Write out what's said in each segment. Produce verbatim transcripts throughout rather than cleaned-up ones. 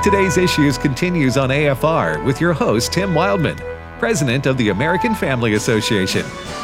Today's Issues continues on A F R with your host, Tim Wildman, President of the American Family Association.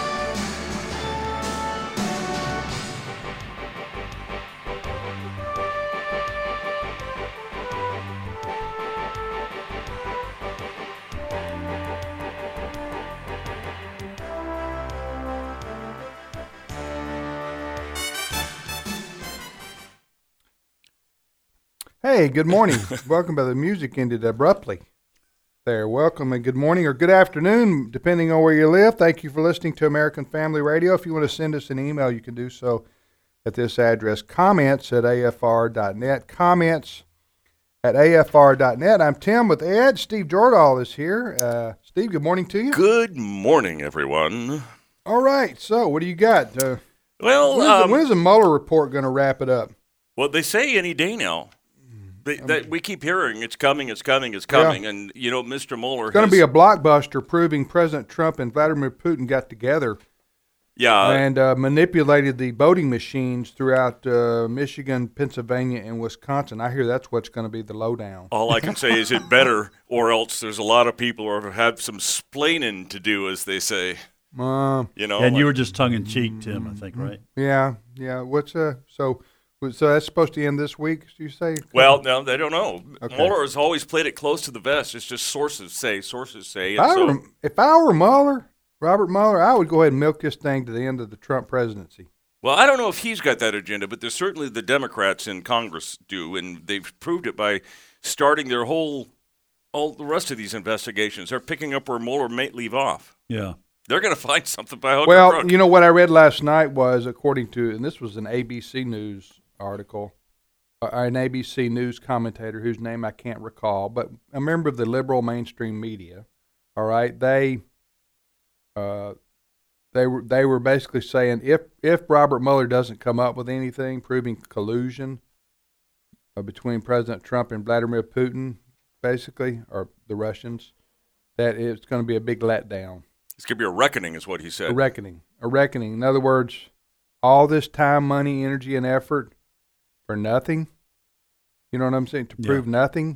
Hey, good morning. Welcome, but the music ended abruptly there. Welcome and good morning or good afternoon, depending on where you live. Thank you for listening to American Family Radio. If you want to send us an email, you can do so at this address, comments at A F R dot net, comments at A F R dot net. I'm Tim with Ed. Steve Jordahl is here. Uh, Steve, good morning to you. Good morning, everyone. All right, so what do you got? Uh, well, when's, um, the, when's the Mueller report going to wrap it up? Well, they say any day now. They, that we keep hearing it's coming, it's coming, it's coming, yeah. And you know, Mister Mueller. It's going to be a blockbuster, proving President Trump and Vladimir Putin got together, yeah, and uh, manipulated the voting machines throughout uh, Michigan, Pennsylvania, and Wisconsin. I hear that's what's going to be the lowdown. All I can say is it better, or else there's a lot of people who have some splaining to do, as they say. Uh, you know, and like, you were just tongue in cheek, Tim. I think, right? Yeah, yeah. What's uh? So. So that's supposed to end this week, you say? Well, no, they don't know. Okay. Mueller has always played it close to the vest. It's just sources say, sources say. If I, so, were, if I were Mueller, Robert Mueller, I would go ahead and milk this thing to the end of the Trump presidency. Well, I don't know if he's got that agenda, but there's certainly the Democrats in Congress do, and they've proved it by starting their whole, all the rest of these investigations. They're picking up where Mueller may leave off. Yeah. They're going to find something by hook well, or crook. You know, what I read last night was, according to, and this was an A B C News article, an A B C News commentator whose name I can't recall, but a member of the liberal mainstream media. All right, they, uh, they were they were basically saying if if Robert Mueller doesn't come up with anything proving collusion uh, between President Trump and Vladimir Putin, basically, or the Russians, that it's going to be a big letdown. It's going to be a reckoning, is what he said. A reckoning, a reckoning. In other words, all this time, money, energy, and effort for nothing. You know what I'm saying? To prove yeah. nothing.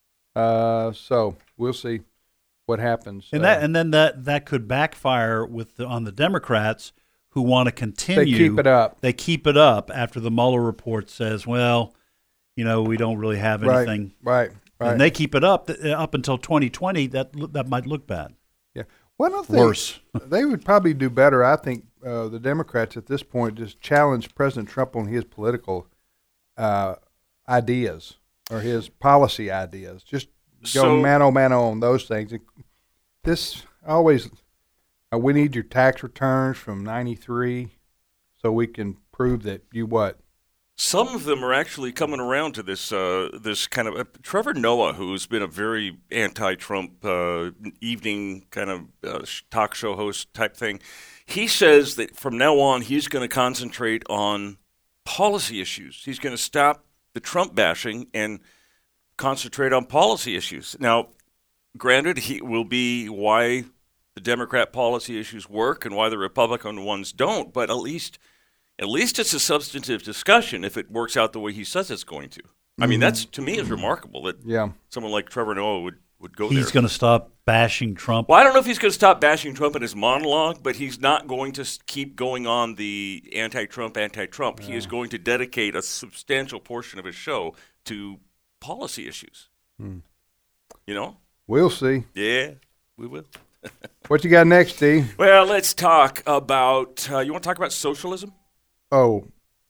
Uh, so we'll see what happens. And uh, that, and then that, that could backfire with the, on the Democrats who want to continue. They keep it up. They keep it up after the Mueller report says, well, you know, we don't really have anything. Right, right, right. And they keep it up up until twenty twenty. That that might look bad. Yeah. One of the Worse. They would probably do better, I think, uh, the Democrats at this point, just challenge President Trump on his political uh, ideas or his policy ideas. Just go so, mano mano on those things. This always, uh, we need your tax returns from ninety-three so we can prove that you what? Some of them are actually coming around to this uh, this kind of uh, – Trevor Noah, who's been a very anti-Trump uh, evening kind of uh, talk show host type thing, he says that from now on he's going to concentrate on policy issues. He's going to stop the Trump bashing and concentrate on policy issues. Now, granted, he will be why the Democrat policy issues work and why the Republican ones don't, but at least – At least it's a substantive discussion if it works out the way he says it's going to. I mean, that's, to me, is remarkable that yeah. someone like Trevor Noah would, would go he's there. He's going to stop bashing Trump. Well, I don't know if he's going to stop bashing Trump in his monologue, but he's not going to keep going on the anti-Trump, anti-Trump. Yeah. He is going to dedicate a substantial portion of his show to policy issues. Hmm. You know? We'll see. Yeah, we will. What you got next, Steve? Well, let's talk about uh, – you want to talk about socialism? Oh,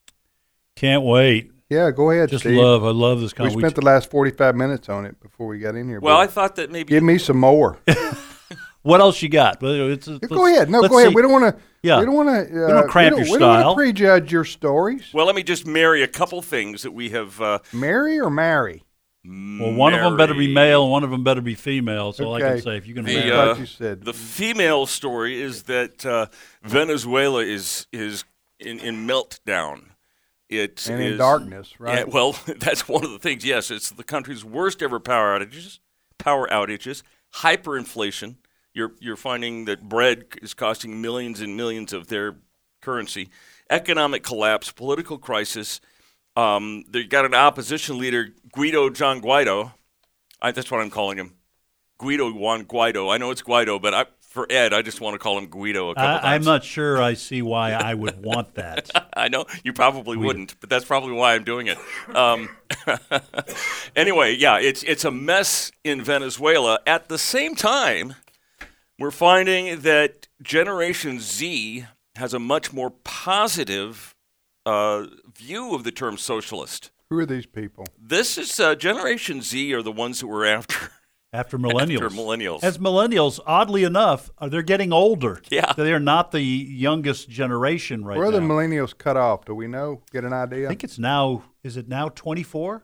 can't wait! Yeah, go ahead. Just Steve. love, I love this. We spent the last forty-five minutes on it before we got in here. Well, I thought that maybe give me some more. What else you got? It's, it's, go ahead. No, go ahead. See. We don't want to. Yeah, we don't want to. Uh, we don't cramp we don't, your we style. We don't want to prejudge your stories. Well, let me just marry a couple things that we have. Uh, marry or marry? Well, one marry. of them better be male, and one of them better be female. So okay. all I can say, if you can the, marry, uh, you said. the female story is that uh, Venezuela is is. In, in meltdown. It and is, in darkness, right? Yeah, well, that's one of the things. Yes, it's the country's worst ever power outages, power outages, hyperinflation. You're you're finding that bread is costing millions and millions of their currency. Economic collapse, political crisis. Um, they got an opposition leader, Guido John Guaido, I, that's what I'm calling him. Guido Juan Guaido. I know it's Guaido, but I, for Ed, I just want to call him Guido a couple I, times. I'm not sure I see why I would want that. I know you probably Guido. wouldn't, but that's probably why I'm doing it. Um, anyway, yeah, it's it's a mess in Venezuela. At the same time, we're finding that Generation Z has a much more positive uh, view of the term socialist. Who are these people? This is uh, Generation Z are the ones that we're after. After millennials. After millennials. As millennials, oddly enough, uh, they're getting older. Yeah. They're not the youngest generation right Where are now. the millennials cut off? Do we know? Get an idea? I think it's now, is it now twenty-four?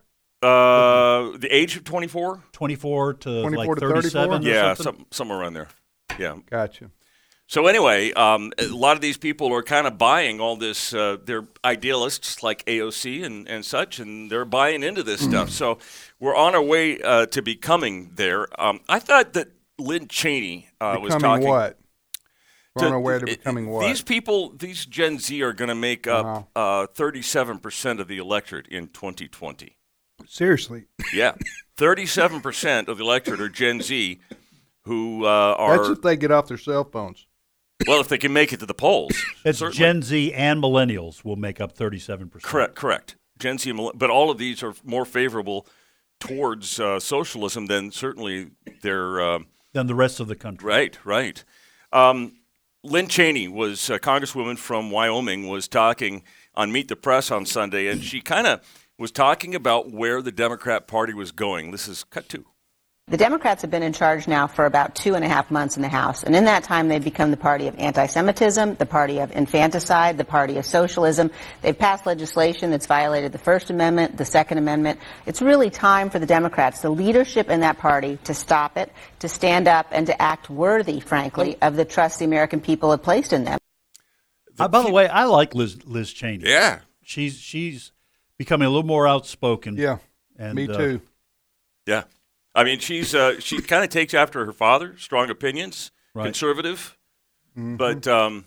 Uh, the age of twenty-four? twenty-four to twenty-four like to thirty-four? thirty-seven or Yeah, something? some, somewhere around there. Yeah. Gotcha. So anyway, um, a lot of these people are kind of buying all this. Uh, they're idealists like A O C and, and such, and they're buying into this stuff. So we're on our way uh, to becoming there. Um, I thought that Lynn Cheney uh, was Becoming talking. what? We're to- on our way to it- becoming what? These people, these Gen Z, are going to make up Wow. uh, thirty-seven percent of the electorate in twenty twenty. Seriously. Yeah, thirty-seven percent of the electorate are Gen Z, who uh, are That's if they get off their cell phones. well, if they can make it to the polls. It's certainly. Gen Z and millennials will make up thirty-seven percent. Correct, correct. Gen Z, and millenn- but all of these are more favorable towards uh, socialism than certainly their uh, Than the rest of the country. right, right. Um, Lynn Cheney was a congresswoman from Wyoming, was talking on Meet the Press on Sunday, and she kind of was talking about where the Democrat Party was going. This is cut two. The Democrats have been in charge now for about two and a half months in the House, and in that time they've become the party of anti-Semitism, the party of infanticide, the party of socialism. They've passed legislation that's violated the First Amendment, the Second Amendment. It's really time for the Democrats, the leadership in that party, to stop it, to stand up, and to act worthy, frankly, of the trust the American people have placed in them. Uh, by the way, I like Liz, Liz Cheney. Yeah. She's she's becoming a little more outspoken. Yeah. And, Me uh, too. Yeah. I mean, she's uh, she kind of takes after her father, strong opinions, Right. conservative, Mhm. but um,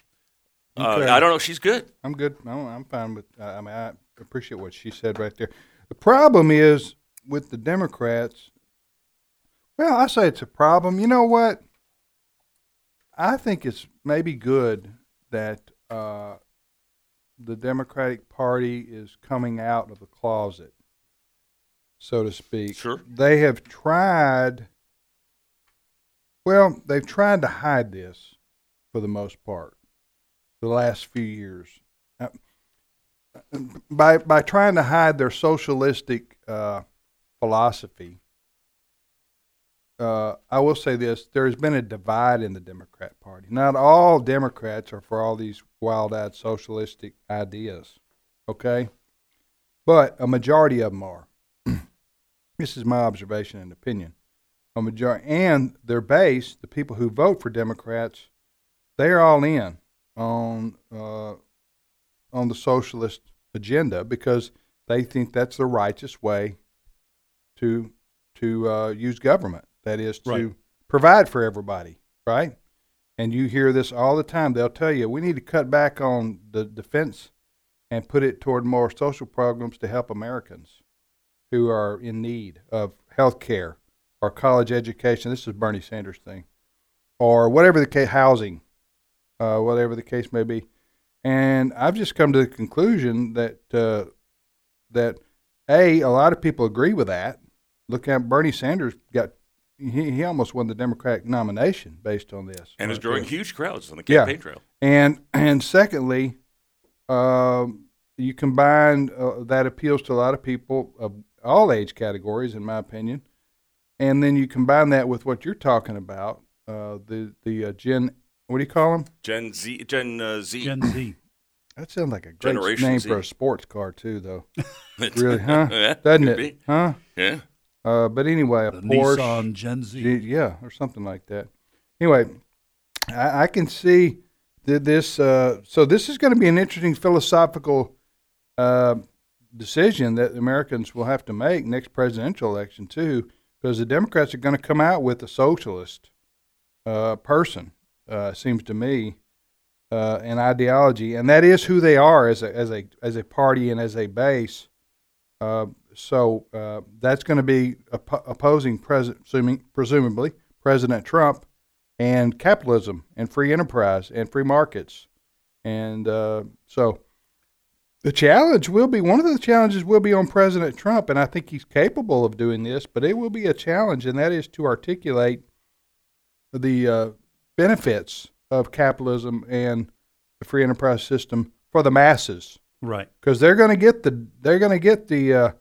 Okay. uh, I don't know. She's good. I'm good. I'm, I'm fine with. Uh, I mean, I appreciate what she said right there. The problem is with the Democrats. Well, I say it's a problem. You know what? I think it's maybe good that uh, the Democratic Party is coming out of the closet, so to speak. Sure. They have tried. Well, they've tried to hide this for the most part the last few years. Uh, by by trying to hide their socialistic uh, philosophy, uh, I will say this: there has been a divide in the Democrat Party. Not all Democrats are for all these wild-eyed socialistic ideas, okay? But a majority of them are. This is my observation and opinion. A majority, and their base, the people who vote for Democrats, they're all in on uh, on the socialist agenda because they think that's the righteous way to to uh, use government. That is to Right. provide for everybody, right? And you hear this all the time. They'll tell you we need to cut back on the defense and put it toward more social programs to help Americans who are in need of health care or college education. This is Bernie Sanders' thing, or whatever the case, housing, uh, whatever the case may be. And I've just come to the conclusion that uh, that a a lot of people agree with that. Look at Bernie Sanders got he, he almost won the Democratic nomination based on this, And is right drawing there. huge crowds on the Yeah. campaign trail. And and secondly, um, you combine uh, that appeals to a lot of people of all age categories, in my opinion, and then you combine that with what you're talking about, uh, the the uh, Gen, what do you call them? Gen Z, Gen uh, Z. Gen Z. That sounds like a great Generation name Z. for a sports car too, though. It's- Really, huh? Yeah, Doesn't could it? be. Huh? Yeah. Uh, but anyway, a The Porsche, Nissan Gen Z. G- yeah, or something like that. Anyway, I, I can see that this. Uh, so this is going to be an interesting philosophical uh, decision that Americans will have to make next presidential election too, because the Democrats are going to come out with a socialist uh, person. Uh, seems to me, uh, an ideology, and that is who they are as a as a as a party and as a base. Uh, so uh, that's going to be op- opposing, pres- assuming, presumably, President Trump and capitalism and free enterprise and free markets. And uh, so the challenge will be, one of the challenges will be on President Trump, and I think he's capable of doing this, but it will be a challenge, and that is to articulate the uh, benefits of capitalism and the free enterprise system for the masses. Right. Because they're going to get the they're going to get the uh,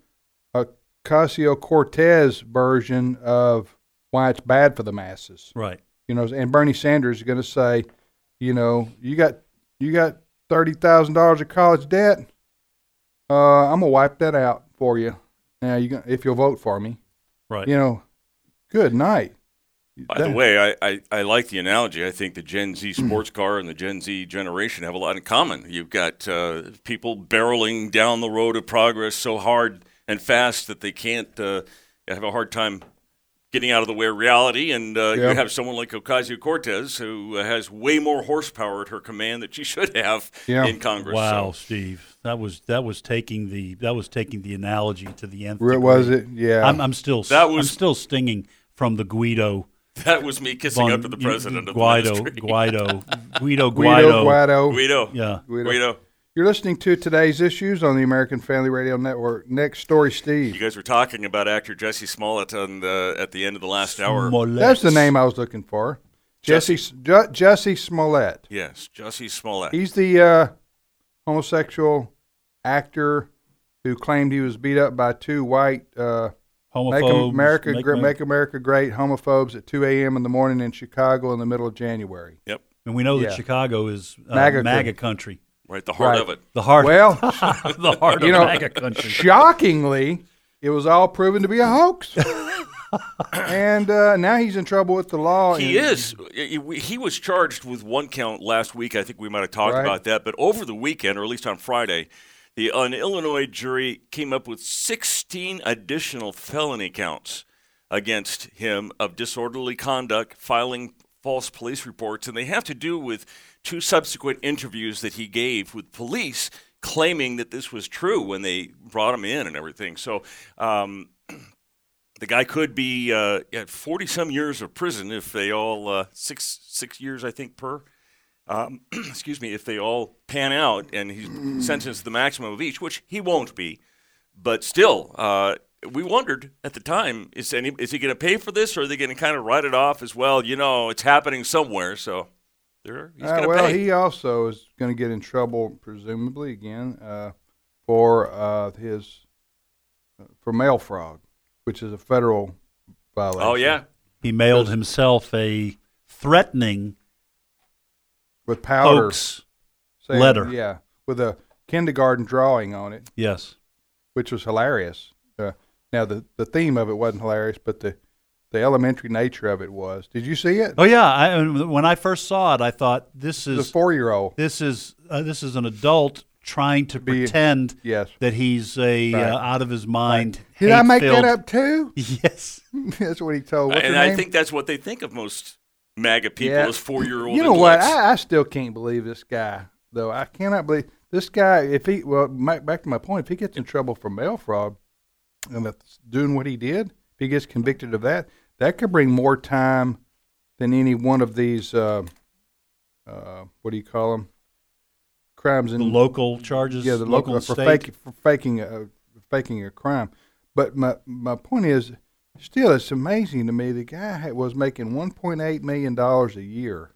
Ocasio-Cortez version of why it's bad for the masses. Right. You know, and Bernie Sanders is going to say, you know, you got you got thirty thousand dollars of college debt. Uh, I'm gonna wipe that out for you. Now you gonna, if you'll vote for me. Right. You know, good night. By that, the way, I, I, I like the analogy. I think the Gen Z sports car and the Gen Z generation have a lot in common. You've got uh, people barreling down the road of progress so hard and fast that they can't uh, have a hard time getting out of the way of reality. And uh, yeah. you have someone like Ocasio-Cortez who has way more horsepower at her command that she should have yeah. in Congress. Wow, so. Steve, that was that was taking the that was taking the analogy to the nth Where degree. was it? Yeah, I'm, I'm still That was- I'm still stinging from the Guido. That was me kissing Von, up to the president of the Guido, ministry. Guido, Guido, Guido, Guido, Guido. Guido. Yeah. Guido. Guido. You're listening to Today's Issues on the American Family Radio Network. Next story, Steve. You guys were talking about actor Jesse Smollett on the, at the end of the last hour. Smollett. That's the name I was looking for. Jesse Jesse. Ju- Jesse Smollett. Yes, Jesse Smollett. He's the uh, homosexual actor who claimed he was beat up by two white uh, make Homophobes, America make gr- America- make America great homophobes at two a.m. in the morning in Chicago in the middle of January. Yep, And we know Yeah. that Chicago is uh, MAGA MAGA, country. country. right, the heart Right. of it. The heart, Well, the heart you of know, MAGA country. shockingly, it was all proven to be a hoax. And uh, now he's in trouble with the law. He and- is. He was charged with one count last week. I think we might have talked Right. about that. But over the weekend, or at least on Friday, the an Illinois jury came up with sixteen additional felony counts against him of disorderly conduct, filing false police reports, and they have to do with two subsequent interviews that he gave with police claiming that this was true when they brought him in and everything. So um, the guy could be uh, at forty-some years of prison if they all, uh, six six years, I think, per. Um, excuse me, if they all pan out and he's sentenced to the maximum of each, which he won't be. But still, uh, we wondered at the time, is, any, is he going to pay for this, or are they going to kind of write it off as, well, you know, it's happening somewhere, so there, he's Uh, going to well, pay. he also is going to get in trouble, presumably again, uh, for uh, his uh, for mail fraud, which is a federal violation. Oh, yeah. He mailed himself a threatening with powder hoax saying- letter. Yeah, with a kindergarten drawing on it, Yes. which was hilarious. Uh, now the the theme of it wasn't hilarious, but the the elementary nature of it was. Did you see it? Oh yeah. I, when I first saw it, I thought this The is four year old. this is uh, this is an adult trying to Be- pretend Yes. that he's a Right. uh, out of his mind. Did I make hate-filled- that up too? Yes. That's what he told. What's And her I name? think that's what they think of most MAGA people Yeah. as four-year-old You know what? intellects. I, I still can't believe this guy, though. I cannot believe this guy. If he, well, my, back to my point, if he gets in trouble for mail fraud and that's doing what he did, if he gets convicted of that, that could bring more time than any one of these. Uh, uh, what do you call them? Crimes in The local charges. yeah, the local, local for, state. fake, for faking a faking a crime. But my my point is, still, it's amazing to me. The guy had, was making one point eight million dollars a year,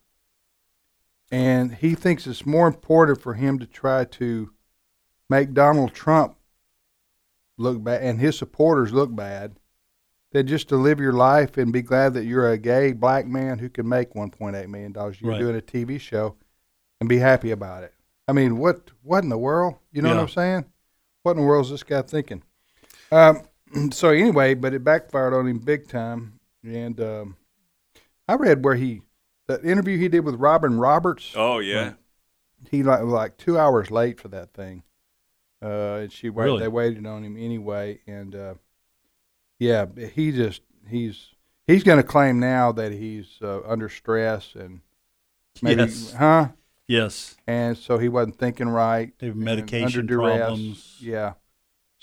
and he thinks it's more important for him to try to make Donald Trump look bad and his supporters look bad than just to live your life and be glad that you're a gay black man who can make one point eight million dollars. You're Right. doing a T V show and be happy about it. I mean, what what in the world? You know Yeah. what I'm saying? What in the world is this guy thinking? Um, so anyway, but it backfired on him big time. And um, I read where he, that interview he did with Robin Roberts. Oh, yeah. He like was like two hours late for that thing. Uh, and she wait, Really? they waited on him anyway. And uh, yeah, he just he's he's going to claim now that he's uh, under stress and maybe Yes. huh. Yes. And so he wasn't thinking right. They have and medication under duress. problems. Yeah.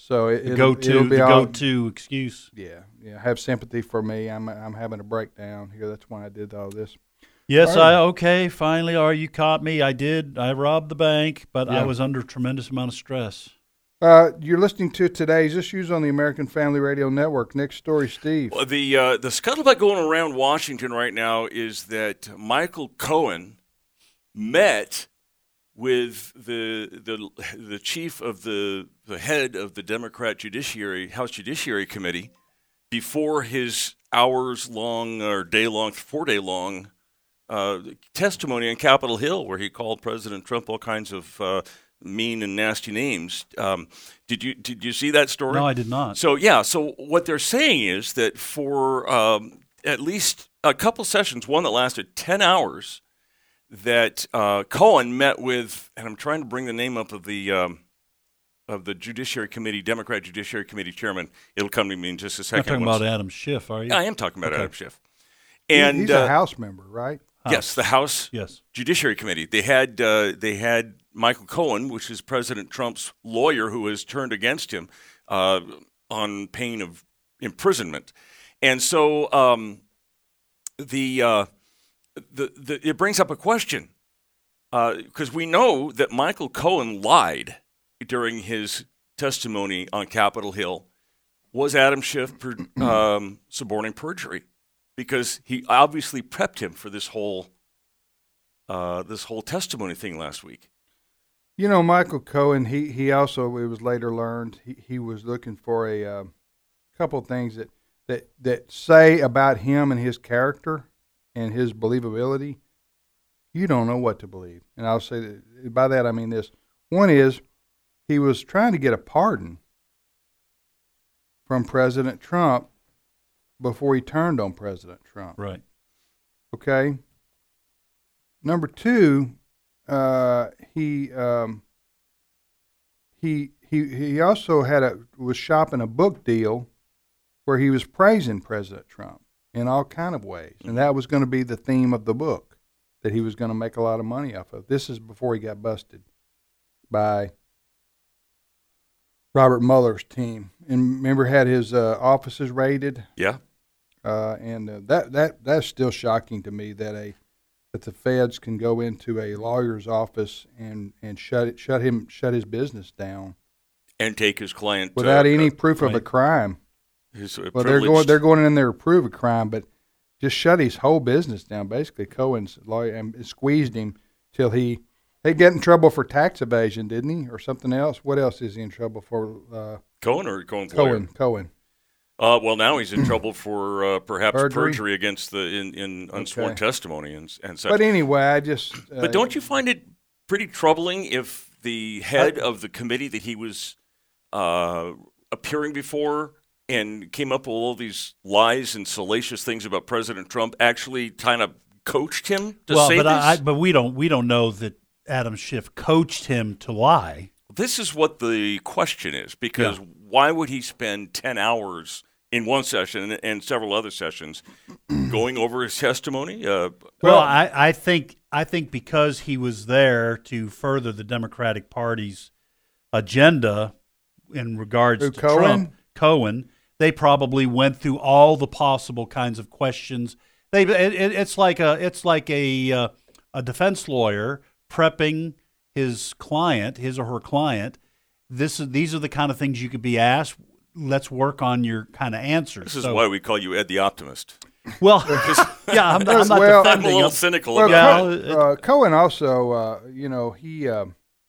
So it, the it'll, go-to, it'll be the all, go-to excuse. Yeah, yeah. Have sympathy for me. I'm I'm having a breakdown here. That's why I did all this. Yes, All right. I okay. Finally, are you caught me? I did. I robbed the bank, but Yeah. I was under a tremendous amount of stress. Uh, you're listening to today's issues on the American Family Radio Network. Next story, Steve. Well, the uh, the scuttlebutt going around Washington right now is that Michael Cohen met with the the the chief of the the head of the Democrat Judiciary House Judiciary Committee before his hours long or day long, four day long uh, testimony on Capitol Hill, where he called President Trump all kinds of uh, mean and nasty names. Um, did you did you see that story? No, I did not. So yeah, so what they're saying is that for um, at least a couple sessions, one that lasted ten hours, that uh, Cohen met with, and I'm trying to bring the name up of the um, of the Judiciary Committee, Democrat Judiciary Committee chairman. It'll come to me in just a You're second. talking Once- about Adam Schiff, are you? I am talking about Okay. Adam Schiff. And he's uh, a House member, right? yes, the House Yes. Judiciary Committee. They had uh, they had Michael Cohen, which is President Trump's lawyer, who has turned against him uh, on pain of imprisonment, and so um, the, uh, the the it brings up a question because uh, we know that Michael Cohen lied during his testimony on Capitol Hill. Was Adam Schiff per, um, suborning perjury? Because he obviously prepped him for this whole uh, this whole testimony thing last week. You know, Michael Cohen, he, he also, it was later learned, he, he was looking for a uh, couple of things that, that, that say about him and his character and his believability. You don't know what to believe. And I'll say that, by that I mean this. One is he was trying to get a pardon from President Trump before he turned on President Trump. Right. Okay? Number two, uh, he um, he he he also had a was shopping a book deal where he was praising President Trump in all kind of ways, and that was going to be the theme of the book that he was going to make a lot of money off of. This is before he got busted by Robert Mueller's team, and remember had his uh, offices raided. Yeah. Uh, and uh, that that that's still shocking to me that a that the feds can go into a lawyer's office and, and shut it shut him shut his business down And take his client without uh, any uh, proof of a right. crime. his, uh, Well, they're going privileged- they're going in there to prove a crime, but just shut his whole business down. Basically, Cohen's lawyer and squeezed him till he he got in trouble for tax evasion, didn't he, or something else? What else is he in trouble for? Uh, Cohen or Cohen's Cohen lawyer? Cohen. Uh, well, now he's in trouble for uh, perhaps Perjury? perjury, against the in, in unsworn Okay. testimony and and such. But anyway, I just. Uh, But don't you find it pretty troubling if the head of the committee that he was uh, appearing before and came up with all these lies and salacious things about President Trump actually kind of coached him to well, say but this? I, I, but we don't we don't know that Adam Schiff coached him to lie. This is what the question is, because Yeah. why would he spend ten hours in one session and, and several other sessions going over his testimony? Uh, Well, I, I think I think because he was there to further the Democratic Party's agenda in regards Who, to Cohen? Trump, Cohen, they probably went through all the possible kinds of questions. They it, it, it's like a it's like a uh, a defense lawyer prepping his client, his or her client. This is these are the kind of things you could be asked. Let's work on your kind of answers. this is So- why we call you Ed the Optimist. Well, yeah, I'm, I'm not Well, I'm a defending little him. cynical Well, about Yeah, it. Co- uh, Cohen also, uh, you know, he uh,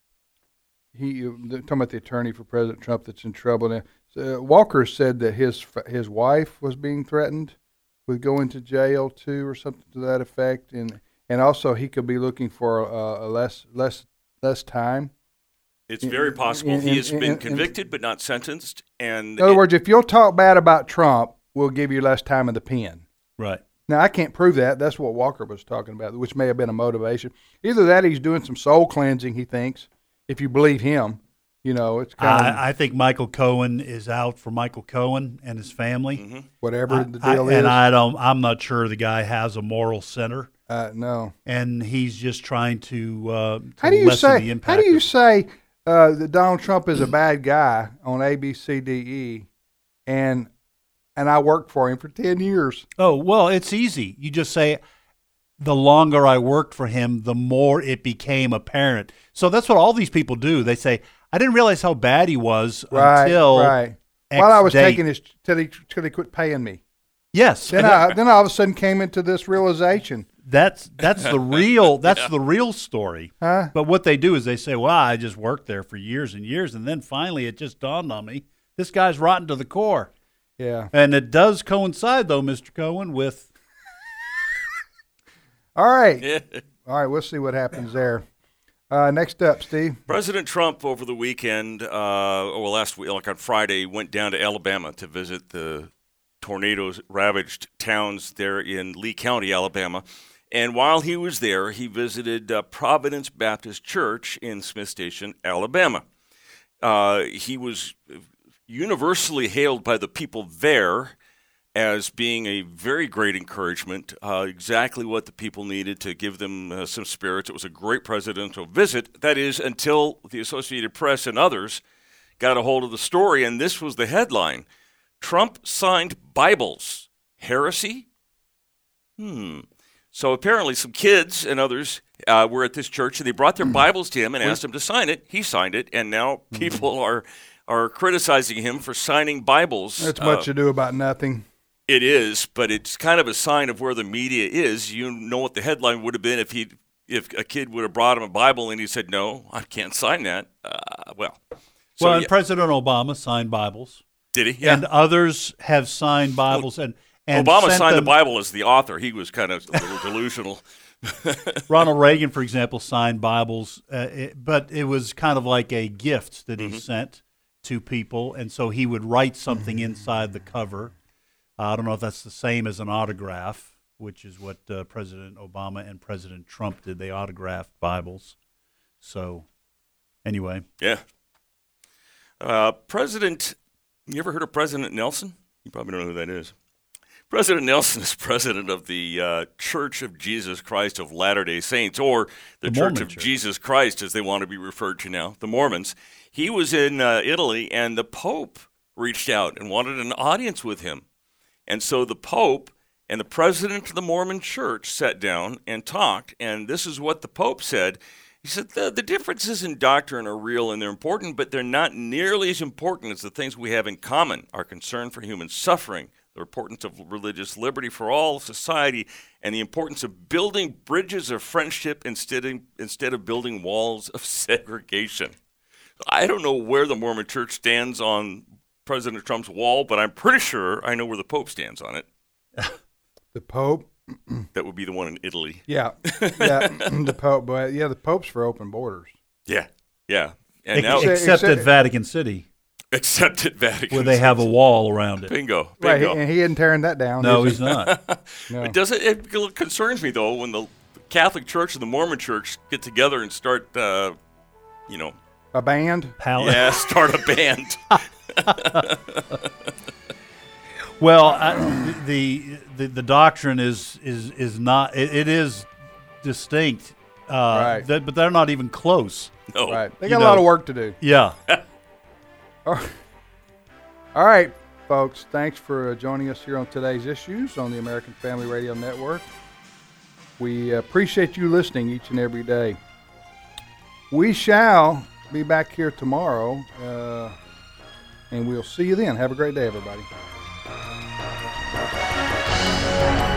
he uh, talking about the attorney for President Trump that's in trouble now. Uh, Walker said that his his wife was being threatened with going to jail too, or something to that effect, and and also he could be looking for uh, a less less less time. It's very possible in- he has in- been in- convicted but not sentenced. And In other it- words, if you'll talk bad about Trump, we'll give you less time in the pen. Right. Now, I can't prove that. That's what Walker was talking about, which may have been a motivation. Either that, he's doing some soul cleansing, he thinks, if you believe him. You know, it's kind of I, I think Michael Cohen is out for Michael Cohen and his family. Mm-hmm. whatever I- the I- deal and is. I don't. I'm not sure the guy has a moral center, uh, no. and he's just trying to, uh, to How do you lessen say? the How impact. do you of- say uh, that Donald Trump is a bad guy on A B C D E, and and I worked for him for ten years. Oh, well, it's easy. You just say, the longer I worked for him, the more it became apparent. So that's what all these people do. They say, I didn't realize how bad he was Right, until right. X While I was date. taking his till he till he quit paying me. Yes. Then I then I all of a sudden came into this realization. That's that's the real that's the real story. Huh? But what they do is they say, "Well, I just worked there for years and years, and then finally it just dawned on me, this guy's rotten to the core." Yeah. And it does coincide, though, Mister Cohen, with All right. Yeah. All right. We'll see what happens there. Uh, next up, Steve. President Trump over the weekend, uh, or last week, like on Friday, went down to Alabama to visit the tornadoes-ravaged towns there in Lee County, Alabama. And while he was there, he visited uh, Providence Baptist Church in Smith Station, Alabama. Uh, he was universally hailed by the people there as being a very great encouragement, uh, exactly what the people needed to give them uh, some spirits. It was a great presidential visit, that is, until the Associated Press and others got a hold of the story, and this was the headline: Trump signed Bibles. Heresy? Hmm. So apparently some kids and others uh, were at this church, and they brought their Bibles to him and asked him to sign it. He signed it, and now people are are criticizing him for signing Bibles. That's much Uh, ado about nothing. It is, but it's kind of a sign of where the media is. You know what the headline would have been if he, if a kid would have brought him a Bible and he said, "No, I can't sign that." Uh, well, so, well, and yeah. President Obama signed Bibles, Did he? Yeah. and others have signed Bibles, and and Obama sent signed them, the Bible as the author. He was kind of a little delusional. Ronald Reagan, for example, signed Bibles, uh, it, but it was kind of like a gift that he Mm-hmm. sent to people, and so he would write something inside the cover. Uh, I don't know if that's the same as an autograph, which is what uh, President Obama and President Trump did. They autographed Bibles. So, anyway. Yeah. Uh, President, you ever heard of President Nelson? You probably don't know who that is. President Nelson is president of the uh, Church of Jesus Christ of Latter-day Saints, or the, The Church Mormon of Church. Jesus Christ, as they want to be referred to now, the Mormons. He was in uh, Italy, and the Pope reached out and wanted an audience with him. And so the Pope and the president of the Mormon Church sat down and talked, and this is what the Pope said. He said, the, the differences in doctrine are real and they're important, but they're not nearly as important as the things we have in common: our concern for human suffering, the importance of religious liberty for all of society, and the importance of building bridges of friendship instead of, instead of building walls of segregation. I don't know where the Mormon Church stands on President Trump's wall, but I'm pretty sure I know where the Pope stands on it. The Pope. That would be the one in Italy. Yeah. Yeah. The Pope. But yeah, the Pope's for open borders. Yeah, yeah. And Ex- now, Except- except at except- Vatican City, except at Vatican, where they have a wall around it. bingo, Right. bingo. And he isn't tearing that down. No, is he's he? not. No. It doesn't. It concerns me though when the Catholic Church and the Mormon Church get together and start, uh, you know, A band. Pal- yeah, start a band. Well, I, the, the the doctrine is is is not. It, it is distinct, uh, Right. that- but they're not even close. No, Right. They You got a lot know- of work to do. Yeah. All right, folks. Thanks for uh, joining us here on today's issues on the American Family Radio Network. We appreciate you listening each and every day. We shall be back here tomorrow, uh, and we'll see you then. Have a great day, everybody.